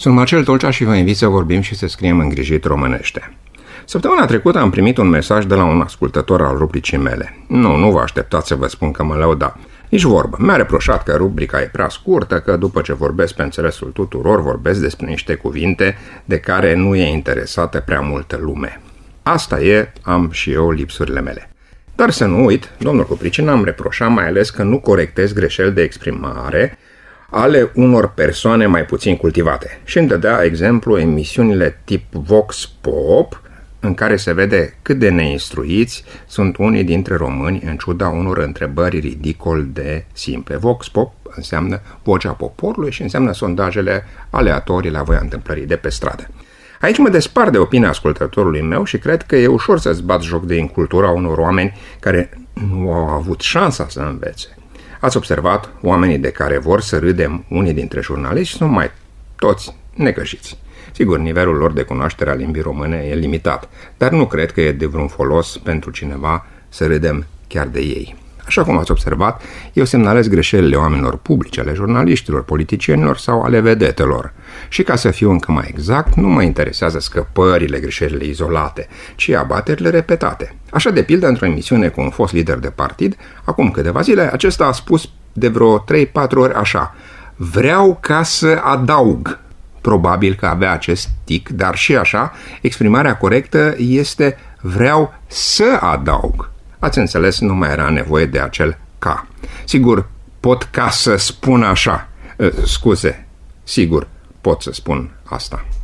Sunt Marcel Tolcea și vă invit să vorbim și să scriem îngrijit românește. Săptămâna trecută am primit un mesaj de la un ascultător al rubricii mele. Nu vă așteptați să vă spun că mă lăuda. Nici vorbă. Mi-a reproșat că rubrica e prea scurtă, că după ce vorbesc pe înțelesul tuturor, vorbesc despre niște cuvinte de care nu e interesată prea multă lume. Asta e, am și eu lipsurile mele. Dar să nu uit, domnul cu pricină îmi reproșa mai ales că nu corectez greșeli de exprimare ale unor persoane mai puțin cultivate. Și îmi dădea exemplu emisiunile tip Vox Pop, în care se vede cât de neinstruiți sunt unii dintre români în ciuda unor întrebări ridicol de simple. Vox Pop înseamnă vocea poporului și înseamnă sondajele aleatorii la voia întâmplării de pe stradă. Aici mă despart de opinia ascultătorului meu și cred că e ușor să-ți bați joc de incultura unor oameni care nu au avut șansa să învețe. Ați observat, oamenii de care vor să râdem unii dintre jurnaliști sunt mai toți necăjiți. Sigur, nivelul lor de cunoaștere a limbii române e limitat, dar nu cred că e de vreun folos pentru cineva să râdem chiar de ei. Așa cum ați observat, eu semnalez greșelile oamenilor publici, ale jurnaliștilor, politicienilor sau ale vedetelor. Și ca să fiu încă mai exact, nu mă interesează scăpările, greșelile izolate, ci abaterile repetate. Așa, de pildă, într-o emisiune cu un fost lider de partid, acum câteva zile, acesta a spus de vreo 3-4 ori așa: vreau ca să adaug. Probabil că avea acest tic, dar și așa, exprimarea corectă este vreau să adaug. Ați înțeles, nu mai era nevoie de acel ca. Sigur, pot ca să spun așa. Sigur, pot să spun asta.